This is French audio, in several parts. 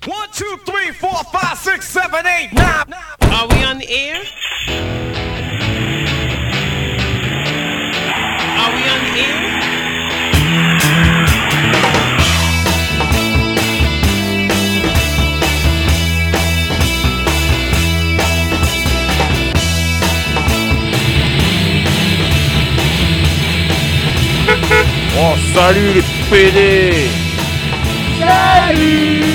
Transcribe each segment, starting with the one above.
1, 2, 3, 4, 5, 6, 7, 8, 9. Are we on the air? Are we on the air? Oh, salut les PD! Salut!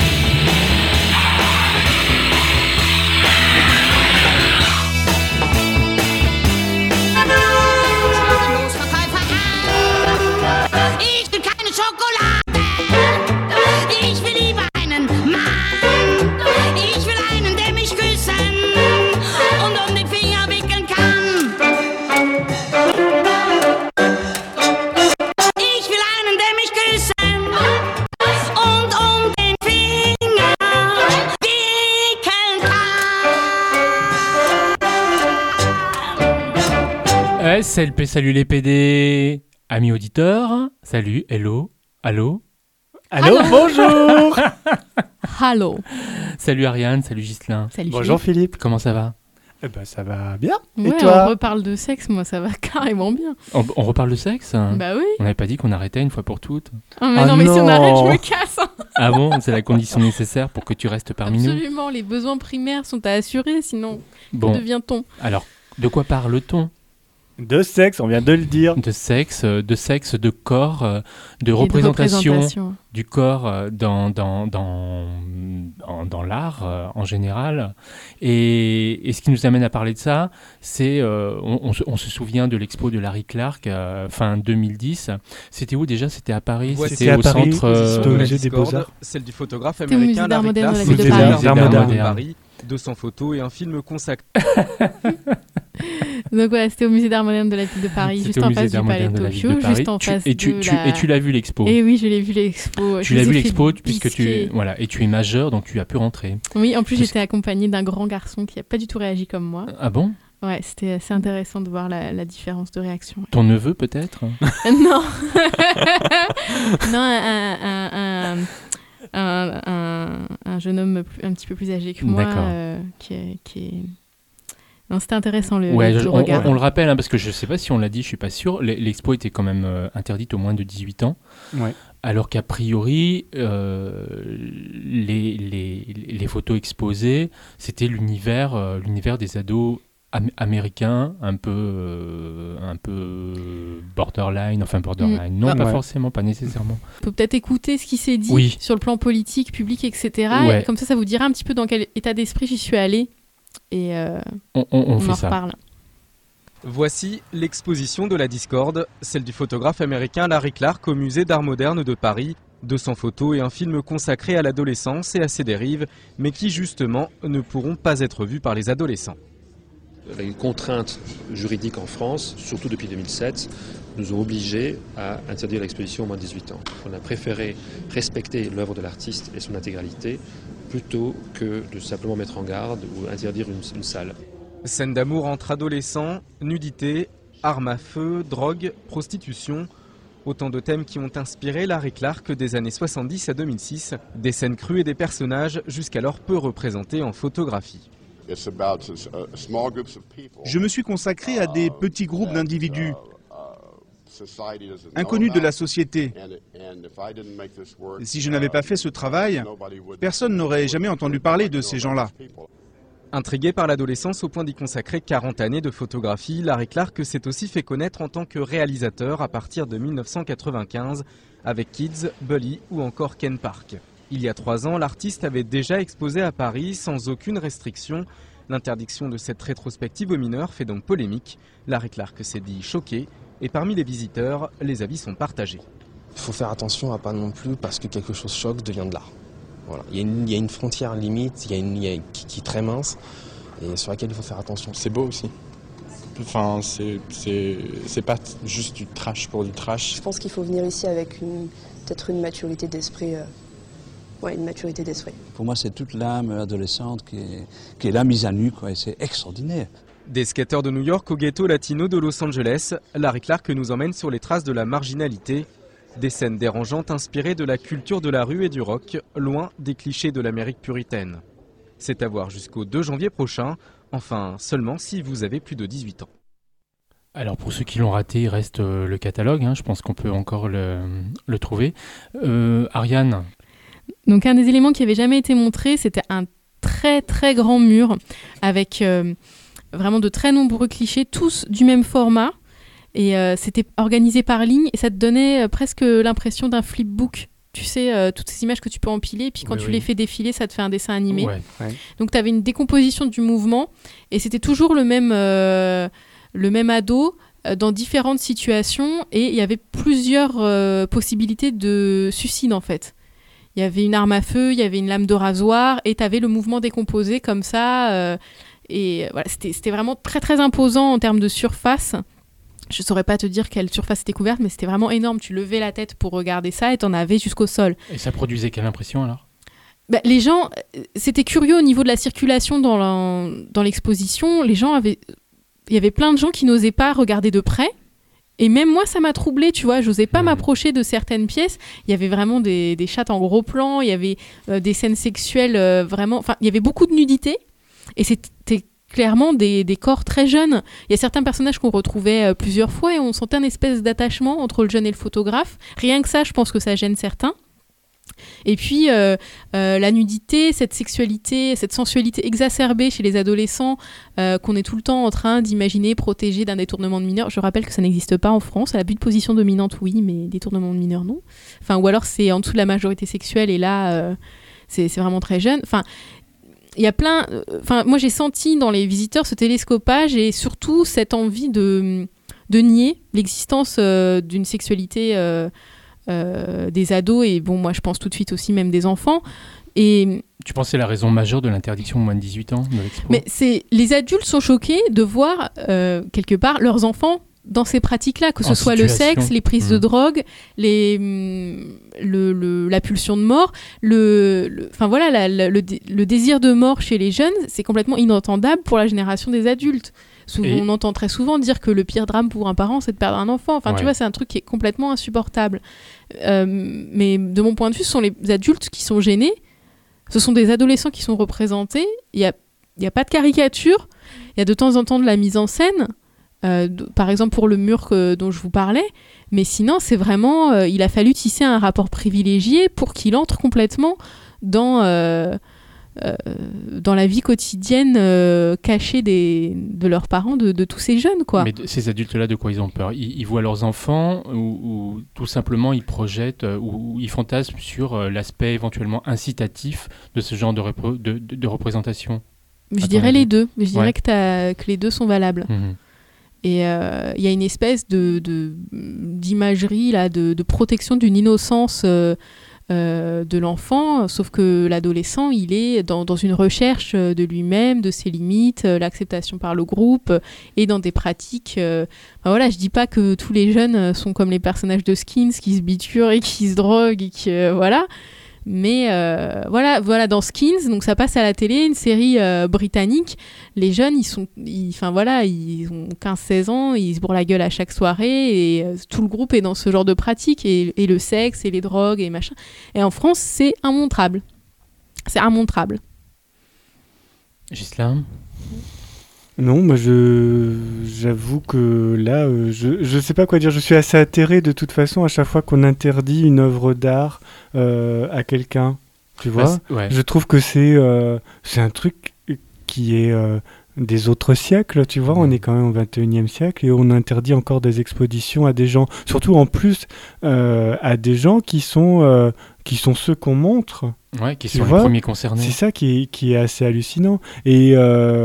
Ich will keine Schokolade. Ich will lieber einen Mann. Ich will einen, der mich küssen und um den Finger wickeln kann. Ich will einen, der mich küssen und um den Finger wickeln kann. SLP, salut les PD. Amis auditeurs, salut, hello, allô. Allô, bonjour. Hallo. Salut Ariane, salut Ghislain. Salut Bonjour Philippe. Comment ça va? Eh ben ça va bien. Ouais, Et toi? on reparle de sexe, moi ça va carrément bien. On reparle de sexe? Bah oui. On n'avait pas dit qu'on arrêtait une fois pour toutes? Oh, mais Ah non, mais si on non. arrête, je me casse. Hein. Ah bon? C'est la condition nécessaire pour que tu restes parmi nous? Absolument, les besoins primaires sont à assurer, sinon que Bon, devient-on? alors, de quoi parle-t-on? De sexe, on vient de le dire. De sexe, de corps, de Et de représentation du corps dans l'art en général. Et ce qui nous amène à parler de ça, c'est, on se souvient de l'expo de Larry Clark fin 2010. C'était où déjà? C'était à Paris? C'était à au Paris, centre c'était au musée des Beaux-Arts. Celle du photographe C'était au musée américain d'art Larry moderne de la Clark, ville de Musée Paris. d'art moderne de Moderne. Paris, 200 photos et un film consacré. Donc ouais, c'était au musée d'art moderne de la ville de Paris, C'était juste au en musée face du d'art palais moderne de de la ville de Tokyo, Paris. juste en face de la... Et tu l'as vu l'expo? Et oui, je l'ai vu l'expo. Tu Je l'as les vu ai fait l'expo puisque bisquer. et tu es majeur, donc tu as pu rentrer. Oui, en plus Parce j'étais accompagnée d'un grand garçon qui n'a pas du tout réagi comme moi. Ah bon? Ouais, c'était assez intéressant de voir la différence de réaction. Ton neveu peut-être? Non. Non, un jeune homme un petit peu plus âgé que moi D'accord. qui est... Non, c'était intéressant le Ouais, le regard. on le rappelle, hein, parce que je ne sais pas si on l'a dit, je ne suis pas sûr. L'expo était quand même interdite aux moins de 18 ans. Ouais. Alors qu'a priori, les photos exposées, c'était l'univers des ados américains, un peu borderline, non, Ah, pas ouais. forcément, pas nécessairement. On peut peut-être écouter ce qui s'est dit Oui. sur le plan politique, public, etc. Ouais. Et comme ça vous dira un petit peu dans quel état d'esprit j'y suis allée. Et On on fait en ça. reparle. Voici l'exposition de la discorde, celle du photographe américain Larry Clark au musée d'art moderne de Paris. 200 photos et un film consacré à l'adolescence et à ses dérives, mais qui justement ne pourront pas être vus par les adolescents. Une contrainte juridique en France, surtout depuis 2007, nous ont obligés à interdire l'exposition aux moins de 18 ans. On a préféré respecter l'œuvre de l'artiste et son intégralité plutôt que de simplement mettre en garde ou interdire une salle. Scènes d'amour entre adolescents, nudité, armes à feu, drogue, prostitution. Autant de thèmes qui ont inspiré Larry Clark des années 70 à 2006. Des scènes crues et des personnages jusqu'alors peu représentés en photographie. Je me suis consacré à des petits groupes d'individus inconnus de la société. Et si je n'avais pas fait ce travail, personne n'aurait jamais entendu parler de ces gens-là. Intrigué par l'adolescence au point d'y consacrer 40 années de photographie, Larry Clark s'est aussi fait connaître en tant que réalisateur à partir de 1995 avec Kids, Bully ou encore Ken Park. Il y a 3 ans, l'artiste avait déjà exposé à Paris sans aucune restriction. L'interdiction de cette rétrospective aux mineurs fait donc polémique. Larry Clark s'est dit choqué et parmi les visiteurs, les avis sont partagés. Il faut faire attention à pas non plus parce que quelque chose choque devient de l'art. Voilà. Il y a une frontière limite, qui est très mince et sur laquelle il faut faire attention. C'est beau aussi. Enfin, c'est pas juste du trash pour du trash. Je pense qu'il faut venir ici avec peut-être une maturité d'esprit. Une maturité d'esprit. Pour moi, c'est toute l'âme adolescente qui est là mise à nu, quoi, et c'est extraordinaire. Des skateurs de New York au ghetto latino de Los Angeles, Larry Clark nous emmène sur les traces de la marginalité. Des scènes dérangeantes inspirées de la culture de la rue et du rock, loin des clichés de l'Amérique puritaine. C'est à voir jusqu'au 2 janvier prochain, enfin seulement si vous avez plus de 18 ans. Alors pour ceux qui l'ont raté, il reste le catalogue, je pense qu'on peut encore le trouver. Ariane. Donc un des éléments qui n'avait jamais été montré, c'était un très très grand mur avec vraiment de très nombreux clichés, tous du même format. Et c'était organisé par ligne et ça te donnait presque l'impression d'un flipbook. Tu sais, toutes ces images que tu peux empiler, et puis quand tu les fais défiler, ça te fait un dessin animé. Ouais. Donc tu avais une décomposition du mouvement et c'était toujours le même ado dans différentes situations et il y avait plusieurs possibilités de suicide en fait. Il y avait une arme à feu, il y avait une lame de rasoir et tu avais le mouvement décomposé comme ça. Et voilà, c'était vraiment très très imposant en termes de surface. Je saurais pas te dire quelle surface était couverte, mais c'était vraiment énorme. Tu levais la tête pour regarder ça et t'en avais jusqu'au sol. Et ça produisait quelle impression alors ? Les gens, c'était curieux au niveau de la circulation dans l'exposition. Il y avait plein de gens qui n'osaient pas regarder de près. Et même moi, ça m'a troublée, tu vois. J'osais pas m'approcher de certaines pièces. Il y avait vraiment des chattes en gros plan. Il y avait des scènes sexuelles vraiment... Enfin, il y avait beaucoup de nudité. Et c'était clairement des corps très jeunes. Il y a certains personnages qu'on retrouvait plusieurs fois et on sentait une espèce d'attachement entre le jeune et le photographe. Rien que ça, je pense que ça gêne certains. Et puis la nudité, cette sexualité, cette sensualité exacerbée chez les adolescents qu'on est tout le temps en train d'imaginer protégés d'un détournement de mineurs. Je rappelle que ça n'existe pas en France. À l'abus de position dominante, oui, mais détournement de mineurs, non. Enfin, ou alors c'est en dessous de la majorité sexuelle et là, c'est vraiment très jeune. Enfin, il y a plein... Enfin, moi, j'ai senti dans les visiteurs ce télescopage et surtout cette envie de nier l'existence d'une sexualité des ados et bon, moi, je pense tout de suite aussi même des enfants. Et... Tu penses que c'est la raison majeure de l'interdiction aux moins de 18 ans de l'expo ? Mais les adultes sont choqués de voir, quelque part, leurs enfants dans ces pratiques-là, que ce soit le sexe, les prises de drogue, la pulsion de mort, enfin voilà, le désir de mort chez les jeunes, c'est complètement inentendable pour la génération des adultes. On entend très souvent dire que le pire drame pour un parent, c'est de perdre un enfant. Enfin, tu vois, c'est un truc qui est complètement insupportable. Mais de mon point de vue, ce sont les adultes qui sont gênés. Ce sont des adolescents qui sont représentés. Il y a pas de caricature. Il y a de temps en temps de la mise en scène. Par exemple pour le mur dont je vous parlais, mais sinon c'est vraiment il a fallu tisser un rapport privilégié pour qu'il entre complètement dans la vie quotidienne cachée de leurs parents, de tous ces jeunes, quoi. Mais ces adultes-là, de quoi ils ont peur ? Ils voient leurs enfants ou tout simplement ils projettent ou ils fantasment sur l'aspect éventuellement incitatif de ce genre de représentation ? Je dirais les deux. Je dirais que les deux sont valables. Et il y a une espèce d'imagerie là, de protection d'une innocence de l'enfant, sauf que l'adolescent, il est dans une recherche de lui-même, de ses limites, l'acceptation par le groupe, et dans des pratiques... voilà, je dis pas que tous les jeunes sont comme les personnages de Skins, qui se biturent et qui se droguent, et qui... voilà. Mais voilà, dans Skins, donc ça passe à la télé, une série britannique. Les jeunes, ils ont 15-16 ans, ils se bourrent la gueule à chaque soirée et tout le groupe est dans ce genre de pratique et le sexe et les drogues et machin. Et en France, c'est immontrable. C'est immontrable. Ghislain ? Non, moi j'avoue que là, je sais pas quoi dire. Je suis assez atterré de toute façon à chaque fois qu'on interdit une œuvre d'art à quelqu'un. Tu vois ? Je trouve que c'est un truc qui est des autres siècles, tu vois. On est quand même au 21e siècle et on interdit encore des expositions à des gens, surtout en plus à des gens qui sont ceux qu'on montre. Ouais, qui sont les premiers concernés. C'est ça qui est assez hallucinant. Et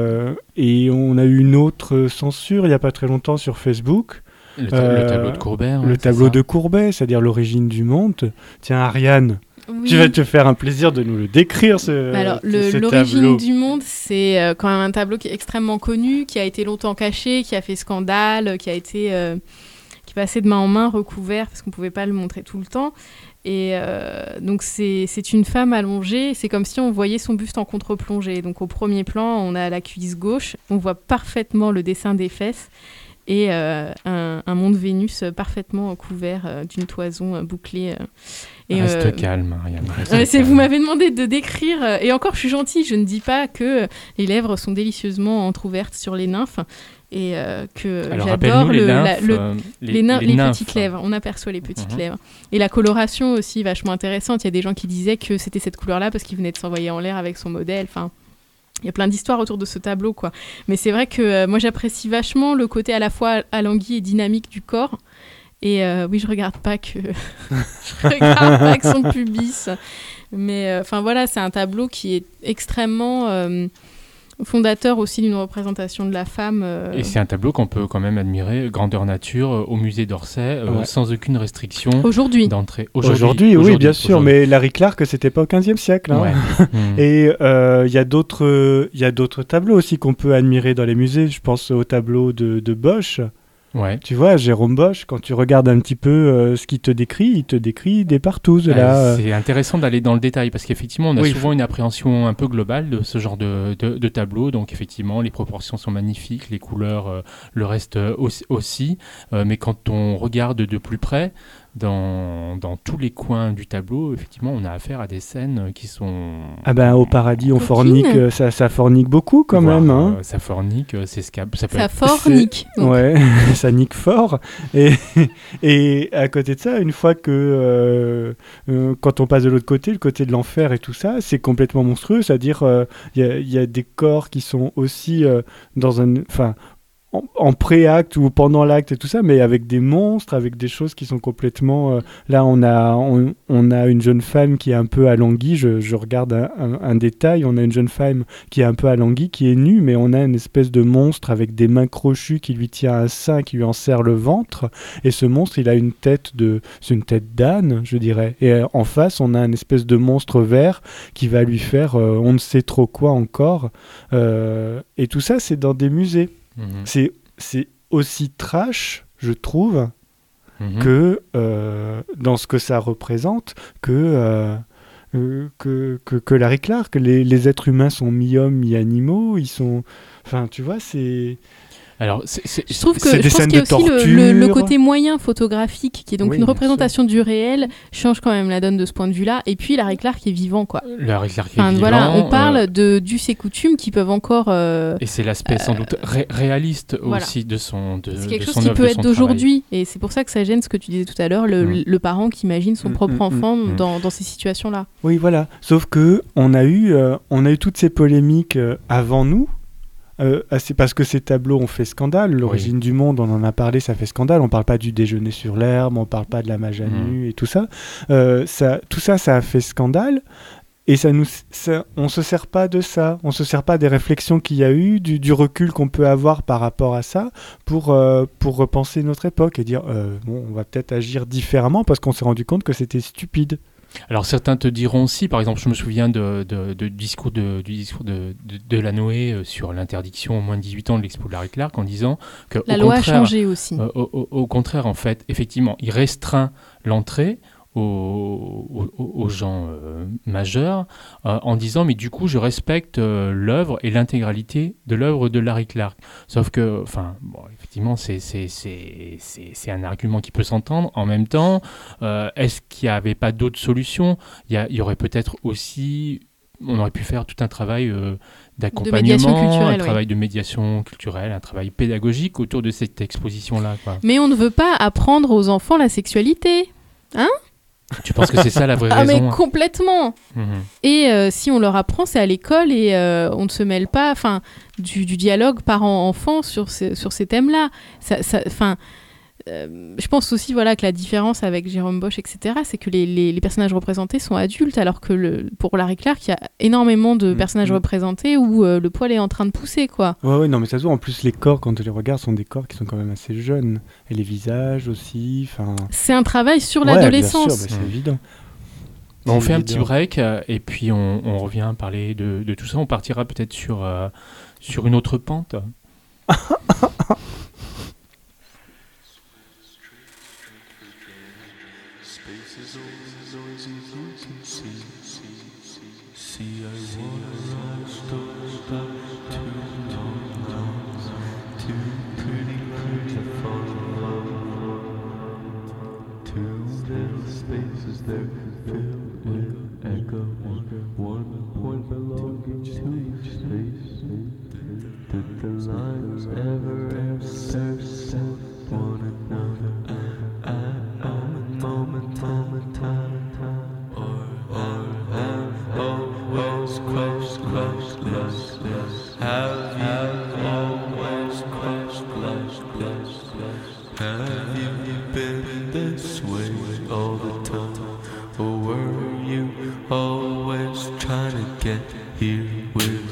on a eu une autre censure il n'y a pas très longtemps sur Facebook. Le tableau de Courbet. Le tableau de Courbet, c'est-à-dire l'origine du monde. Tiens, Ariane, tu vas te faire un plaisir de nous le décrire, ce l'origine du monde, c'est quand même un tableau qui est extrêmement connu, qui a été longtemps caché, qui a fait scandale, qui passait de main en main, recouvert, parce qu'on ne pouvait pas le montrer tout le temps. Et donc c'est une femme allongée, c'est comme si on voyait son buste en contre-plongée. Donc au premier plan, on a la cuisse gauche, on voit parfaitement le dessin des fesses et un mont de Vénus parfaitement couvert d'une toison bouclée. Reste calme, Ariane. Reste calme. Vous m'avez demandé de décrire, et encore je suis gentille, je ne dis pas que les lèvres sont délicieusement entrouvertes sur les nymphes, et que alors, j'adore les nymphes. petites lèvres. On aperçoit les petites lèvres. Et la coloration aussi vachement intéressante. Il y a des gens qui disaient que c'était cette couleur-là parce qu'il venait de s'envoyer en l'air avec son modèle. Enfin, il y a plein d'histoires autour de ce tableau, quoi. Mais c'est vrai que moi j'apprécie vachement le côté à la fois alangui et dynamique du corps. Et oui, je regarde pas que son pubis. Mais enfin voilà, c'est un tableau qui est extrêmement fondateur aussi d'une représentation de la femme. Et c'est un tableau qu'on peut quand même admirer, grandeur nature, au musée d'Orsay, sans aucune restriction d'entrée. Aujourd'hui, oui, bien sûr, mais Larry Clark, c'était pas au XVe siècle. Hein. Ouais. Et il y a d'autres tableaux aussi qu'on peut admirer dans les musées. Je pense au tableau de Bosch. Ouais. Tu vois, Jérôme Bosch, quand tu regardes un petit peu ce qu'il te décrit, il te décrit des partouzes. C'est intéressant d'aller dans le détail parce qu'effectivement, on a souvent une appréhension un peu globale de ce genre de tableau. Donc effectivement, les proportions sont magnifiques, les couleurs, le reste aussi. Mais quand on regarde de plus près, dans tous les coins du tableau, effectivement, on a affaire à des scènes qui sont... Ah ben, au paradis, on fornique, ça fornique beaucoup quand même. Hein. Ça fornique, c'est scab. Ça fornique. Ouais, ça nique fort. Et à côté de ça, une fois que... quand on passe de l'autre côté, le côté de l'enfer et tout ça, c'est complètement monstrueux. C'est-à-dire, il y a des corps qui sont aussi dans un... Enfin, en pré-acte ou pendant l'acte et tout ça, mais avec des monstres, avec des choses qui sont complètement... Là, on a une jeune femme qui est un peu alanguie, je regarde un détail, on a une jeune femme qui est un peu alanguie, qui est nue, mais on a une espèce de monstre avec des mains crochues qui lui tient un sein, qui lui enserre le ventre, et ce monstre, il a une tête c'est une tête d'âne, je dirais. Et en face, on a une espèce de monstre vert qui va lui faire on ne sait trop quoi encore. Et tout ça, c'est dans des musées. C'est aussi trash, je trouve, que dans ce que ça représente, que Larry Clark. Les êtres humains sont mi-hommes, mi-animaux. Ils sont... Enfin, tu vois, c'est... Alors, je trouve qu'il y a aussi le côté moyen photographique, qui est donc une représentation du réel, change quand même la donne de ce point de vue-là. Et puis Larry Clark est vivant, quoi. Larry Clark est vivant. Voilà, on parle d'us et coutumes qui peuvent encore... Et c'est l'aspect sans doute réaliste aussi de son c'est quelque chose qui peut être d'aujourd'hui. Et c'est pour ça que ça gêne ce que tu disais tout à l'heure, le parent qui imagine son propre enfant dans ces situations-là. Oui, voilà. Sauf que on a eu toutes ces polémiques avant nous. C'est parce que ces tableaux ont fait scandale. L'origine du monde, on en a parlé, ça fait scandale. On parle pas du déjeuner sur l'herbe, on parle pas de la mage à nu et tout ça. Tout ça a fait scandale. Et on se sert pas de ça. On se sert pas des réflexions qu'il y a eu, du recul qu'on peut avoir par rapport à ça, pour repenser notre époque et dire on va peut-être agir différemment parce qu'on s'est rendu compte que c'était stupide. Alors certains te diront aussi, par exemple, je me souviens du discours de Delanoë sur l'interdiction au moins de 18 ans de l'expo de Larry Clark en disant que la loi a changé aussi. Au contraire, en fait, effectivement, il restreint l'entrée aux gens majeurs en disant mais du coup je respecte l'œuvre et l'intégralité de l'œuvre de Larry Clark. Sauf que, enfin, bon, effectivement c'est un argument qui peut s'entendre. En même temps, est-ce qu'il n'y avait pas d'autres solutions ? Il y aurait peut-être aussi, on aurait pu faire tout un travail d'accompagnement, un travail de médiation culturelle, un travail pédagogique autour de cette exposition-là, quoi. Mais on ne veut pas apprendre aux enfants la sexualité, hein ? Tu penses que c'est ça la vraie raison ? Ah mais complètement. Et si on leur apprend, c'est à l'école et on ne se mêle pas du dialogue parent-enfant sur ces thèmes-là. Je pense aussi que la différence avec Jérôme Bosch, etc., c'est que les personnages représentés sont adultes, alors que pour Larry Clark, il y a énormément de personnages représentés où le poil est en train de pousser, quoi. Ouais, non, mais ça se voit. En plus, les corps, quand tu les regardes, sont des corps qui sont quand même assez jeunes. Et les visages aussi. C'est un travail sur l'adolescence. Bien sûr, c'est évident. Bon, on fait un petit break et puis on revient parler de tout ça. On partira peut-être sur une autre pente. trying to get here with me.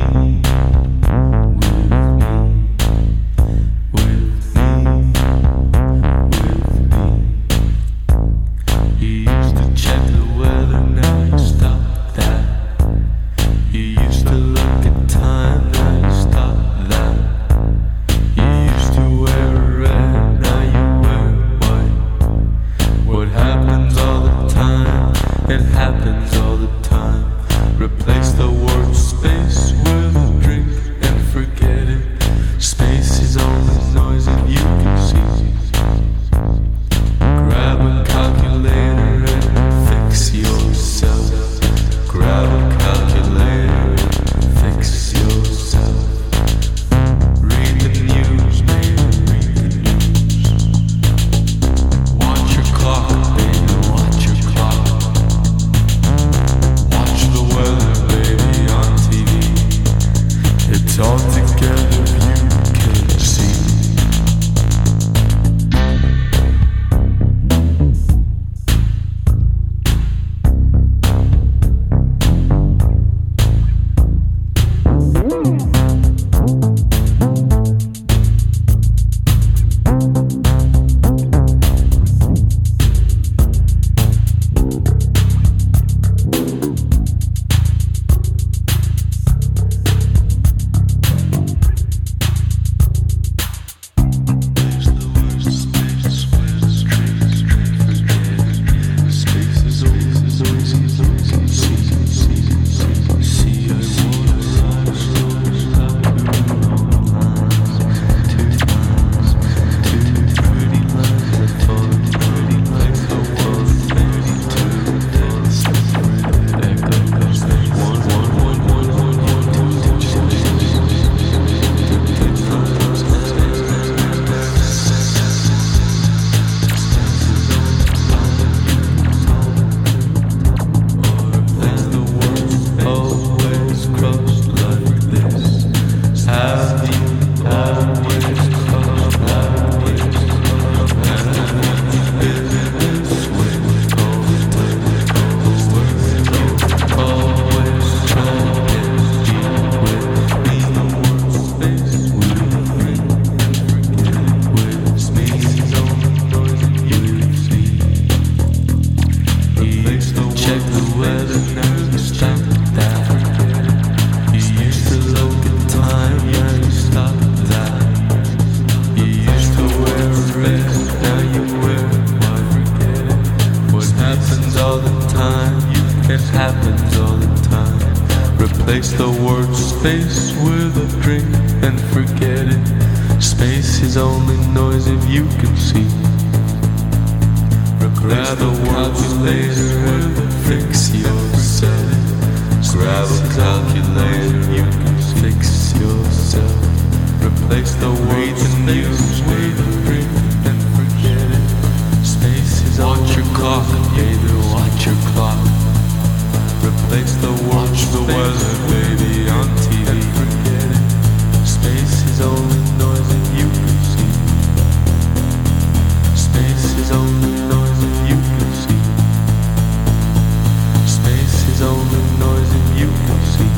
Replace the word space with a drink and forget it. Space is only noise if you can see. Grab a calculator and fix yourself. Grab a calculator, you can fix yourself. Replace the word space with a drink and forget it. Space is watch your clock, baby, watch your clock. Replace the watch the weather, baby, on TV. And forget it. Space is only noise that you can see. Space is only noise that you can see. Space is only noise that you can see.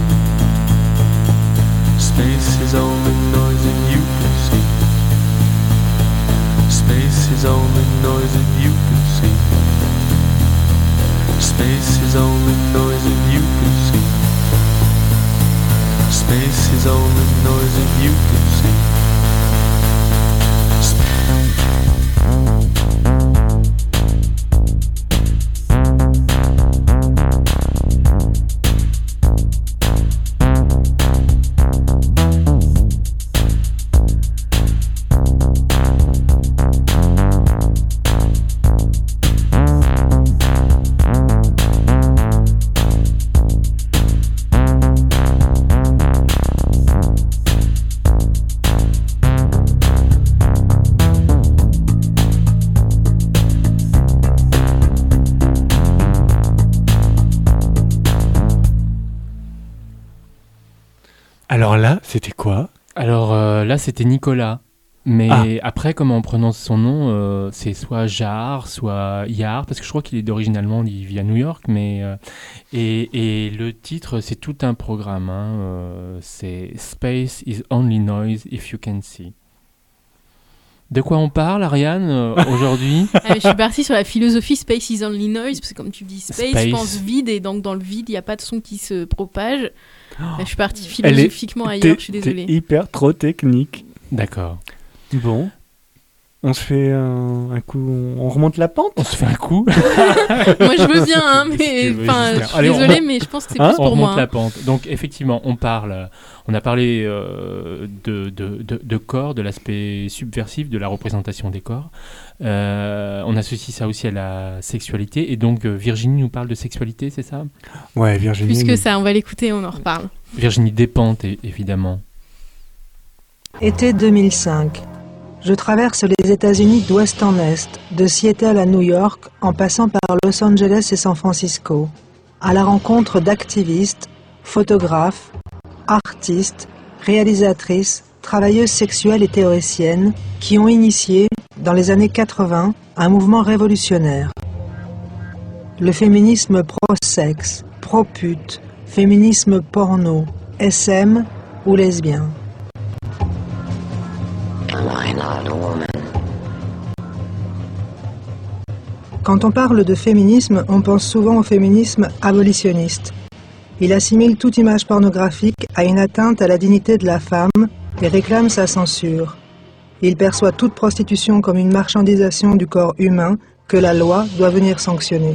Space is only noise that you can see. Space is only noise that you can see. Space is only noise that you can see. Space is only noise that you can see. Alors là, c'était quoi ? Alors là, c'était Nicolas. Mais après, comment on prononce son nom, c'est soit Jar, soit Yar, parce que je crois qu'il est d'origine allemande, il vit à New York, mais et le titre, c'est tout un programme. C'est Space is only noise if you can see. De quoi on parle, Ariane, aujourd'hui? Je suis partie sur la philosophie Space is only noise, parce que comme tu dis space, je pense vide, et donc dans le vide, il n'y a pas de son qui se propage. Je suis partie philosophiquement ailleurs, je suis désolée. T'es hyper trop technique. D'accord. Bon. On se fait un coup, on remonte la pente. On se fait un coup. Moi je veux bien, mais je suis désolée, mais je pense que c'est plus pour moi. On remonte la pente. Donc effectivement, on a parlé de corps, de l'aspect subversif de la représentation des corps. On associe ça aussi à la sexualité. Et donc Virginie nous parle de sexualité, c'est ça? Ouais, Virginie. Plus que ça, on va l'écouter, on en reparle. Virginie Despentes, évidemment. Été 2005. Je traverse les États-Unis d'ouest en est, de Seattle à New York, en passant par Los Angeles et San Francisco, à la rencontre d'activistes, photographes, artistes, réalisatrices, travailleuses sexuelles et théoriciennes qui ont initié, dans les années 80, un mouvement révolutionnaire. Le féminisme pro-sexe, pro-pute, féminisme porno, SM ou lesbien. Quand on parle de féminisme, on pense souvent au féminisme abolitionniste. Il assimile toute image pornographique à une atteinte à la dignité de la femme et réclame sa censure. Il perçoit toute prostitution comme une marchandisation du corps humain que la loi doit venir sanctionner.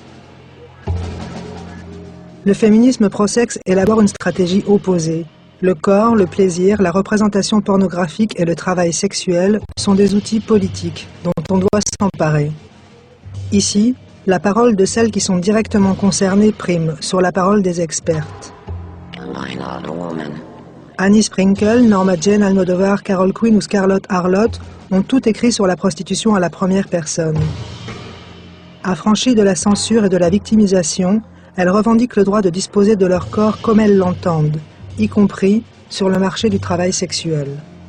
Le féminisme pro-sexe élabore une stratégie opposée. Le corps, le plaisir, la représentation pornographique et le travail sexuel sont des outils politiques dont on doit s'emparer. Ici, la parole de celles qui sont directement concernées prime sur la parole des expertes. Annie Sprinkle, Norma Jane Almodovar, Carol Quinn ou Scarlett Harlott ont tout écrit sur la prostitution à la première personne. Affranchies de la censure et de la victimisation, elles revendiquent le droit de disposer de leur corps comme elles l'entendent, y compris sur le marché du travail sexuel.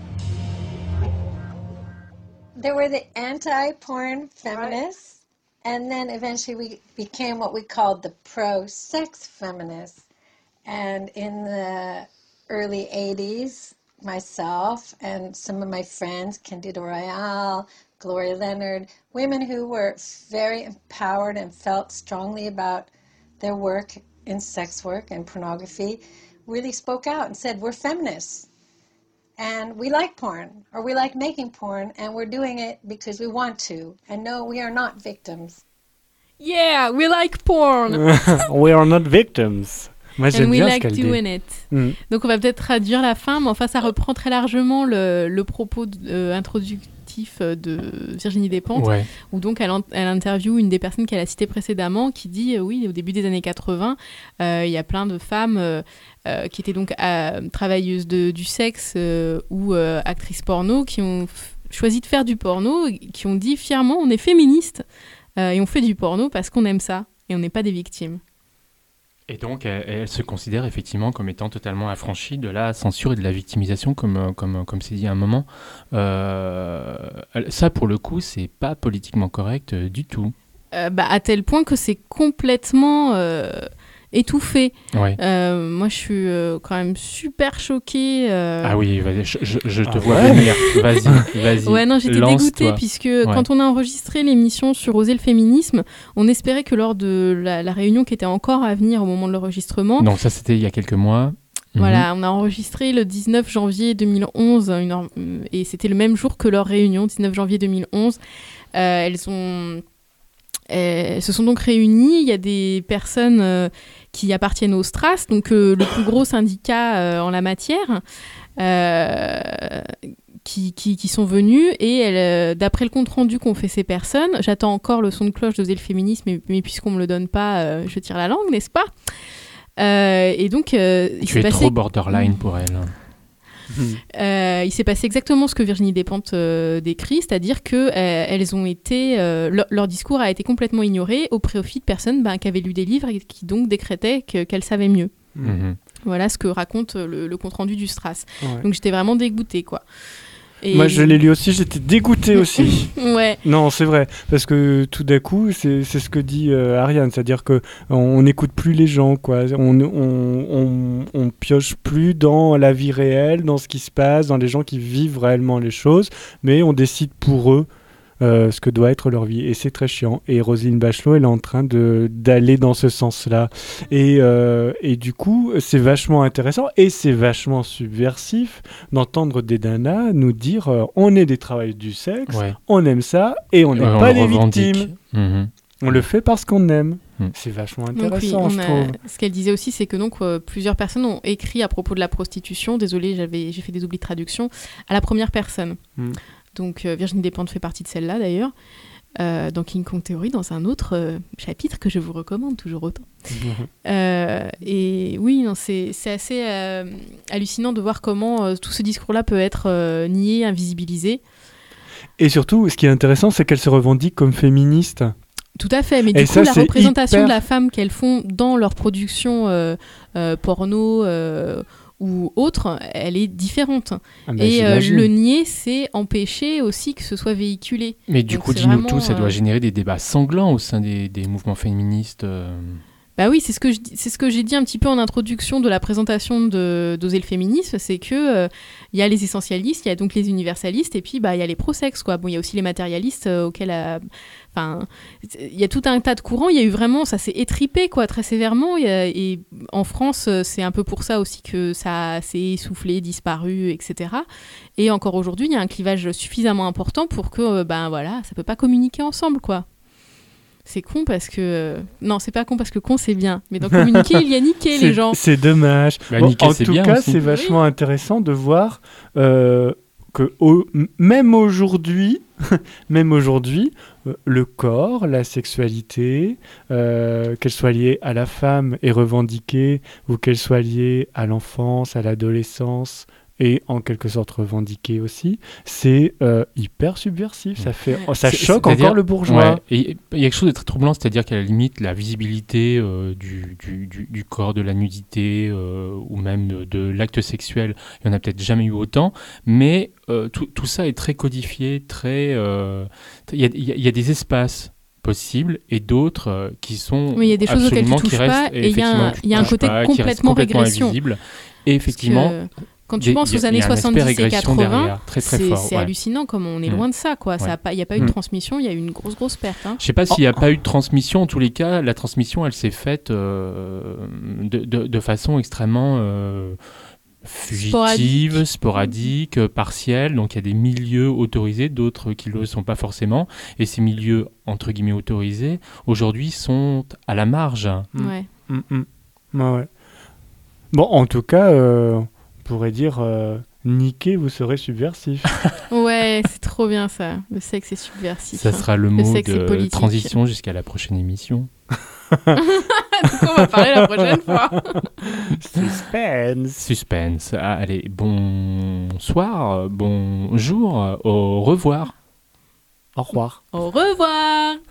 There were the anti-porn feminists, and then eventually we became what we called the pro-sex feminists. And in the early 80s, myself and some of my friends, Candida Royale, Gloria Leonard, women who were very empowered and felt strongly about their work in sex work and pornography, really spoke out and said, we're feminists. And we like porn, or we like making porn, and we're doing it because we want to. And no, we are not victims. Yeah, we like porn. We are not victims. Moi, j'aime bien like ce qu'elle dit. doing it. Donc on va peut-être traduire la fin, mais enfin ça reprend très largement le propos introductif de Virginie Despentes, où donc elle interviewe une des personnes qu'elle a citées précédemment, qui dit oui, au début des années 80, il y a plein de femmes qui étaient donc travailleuses du sexe ou actrices porno, qui ont choisi de faire du porno, qui ont dit fièrement on est féministes et on fait du porno parce qu'on aime ça et on n'est pas des victimes. Et donc, elle se considère effectivement comme étant totalement affranchie de la censure et de la victimisation, comme c'est dit à un moment. Ça, pour le coup, c'est pas politiquement correct du tout. À tel point que c'est complètement étouffé. Ouais. Moi, je suis quand même super choquée. Ah oui, vas-y, je te vois venir. Vas-y. Ouais, non, j'étais dégoûtée puisque quand on a enregistré l'émission sur Oser le féminisme, on espérait que lors de la réunion qui était encore à venir au moment de l'enregistrement... Donc ça, c'était il y a quelques mois. Voilà, on a enregistré le 19 janvier 2011 et c'était le même jour que leur réunion, 19 janvier 2011. Elles se sont donc réunies. Il y a des personnes qui appartiennent au STRAS, donc le plus gros syndicat en la matière, qui sont venues. Et d'après le compte-rendu qu'ont fait ces personnes, j'attends encore le son de cloche d'Oser le féminisme, mais puisqu'on ne me le donne pas, je tire la langue, n'est-ce pas ? Et donc, tu es trop borderline pour elle. Il s'est passé exactement ce que Virginie Despentes décrit, c'est-à-dire que elles ont été, leur discours a été complètement ignoré au profit de personnes qui avaient lu des livres et qui donc décrétaient qu'elles savaient mieux. Voilà ce que raconte le compte-rendu du STRAS. Ouais. Donc j'étais vraiment dégoûtée, quoi. Et... Moi, je l'ai lu aussi, j'étais dégoûté aussi. Ouais. Non, c'est vrai, parce que tout d'un coup, c'est ce que dit Ariane, c'est-à-dire que on n'écoute plus les gens, quoi. On pioche plus dans la vie réelle, dans ce qui se passe, dans les gens qui vivent réellement les choses, mais on décide pour eux ce que doit être leur vie, et c'est très chiant. Et Roselyne Bachelot, elle est en train d'aller dans ce sens-là, et du coup c'est vachement intéressant et c'est vachement subversif d'entendre des nanas nous dire on est des travailleurs du sexe, on aime ça et on n'est pas des victimes. On le fait parce qu'on aime. C'est vachement intéressant, je trouve. Ce qu'elle disait aussi, c'est que donc plusieurs personnes ont écrit à propos de la prostitution. Désolée, j'ai fait des oublis de traduction, à la première personne. Donc Virginie Despentes fait partie de celle-là d'ailleurs, dans King Kong Theory, dans un autre chapitre que je vous recommande toujours autant. Et oui, non, c'est assez hallucinant de voir comment tout ce discours-là peut être nié, invisibilisé. Et surtout, ce qui est intéressant, c'est qu'elle se revendique comme féministe. Tout à fait, mais du coup, la représentation de la femme qu'elles font dans leur production porno ou autre, elle est différente. Et le nier, c'est empêcher aussi que ce soit véhiculé. Mais du coup, dis-nous tout, ça doit générer des débats sanglants au sein des mouvements féministes. Bah oui, c'est ce que j'ai dit un petit peu en introduction de la présentation d'Oser le féminisme, c'est que il y a les essentialistes, il y a donc les universalistes, et puis il y a les pro-sex, quoi. Bon, il y a aussi les matérialistes auxquels... il y a tout un tas de courants, il y a eu vraiment... Ça s'est étripé, quoi, très sévèrement, et en France, c'est un peu pour ça aussi que ça s'est essoufflé, disparu, etc. Et encore aujourd'hui, il y a un clivage suffisamment important pour que, ça peut pas communiquer ensemble, quoi. C'est con parce que... Non, c'est pas con parce que con, c'est bien. Mais dans communiquer, il y a niqué les gens. C'est dommage. Niquer, en c'est tout bien cas, aussi. c'est vachement intéressant de voir que même aujourd'hui, le corps, la sexualité, qu'elle soit liée à la femme et revendiquée, ou qu'elle soit liée à l'enfance, à l'adolescence, et en quelque sorte revendiqué aussi, c'est hyper subversif. Ça choque encore le bourgeois. Ouais, et il y a quelque chose de très troublant, c'est-à-dire qu'à la limite, la visibilité du corps, de la nudité, ou même de l'acte sexuel, il n'y en a peut-être jamais eu autant, mais tout ça est très codifié, il y a des espaces possibles et d'autres qui sont il y a des choses auxquelles tu touches pas, et il y a un côté complètement régression. Invisible. Et effectivement... Quand tu penses aux années 70 et 80, c'est fort, hallucinant comme on est loin de ça, quoi. Il n'y a pas eu de transmission, il y a eu une grosse perte. Hein. Je ne sais pas s'il n'y a pas eu de transmission. En tous les cas, la transmission, elle s'est faite de façon extrêmement fugitive, sporadique, partielle. Donc il y a des milieux autorisés, d'autres qui ne le sont pas forcément. Et ces milieux, entre guillemets, autorisés, aujourd'hui, sont à la marge. Ouais. Ouais. Bon, en tout cas... On pourrait dire niquer, vous serez subversif. Ouais, c'est trop bien ça. Le sexe est subversif. Ça sera le mot de transition jusqu'à la prochaine émission. Donc on va parler la prochaine fois. Suspense. Ah, allez, bonsoir, bonjour, au revoir. Au revoir. Au revoir.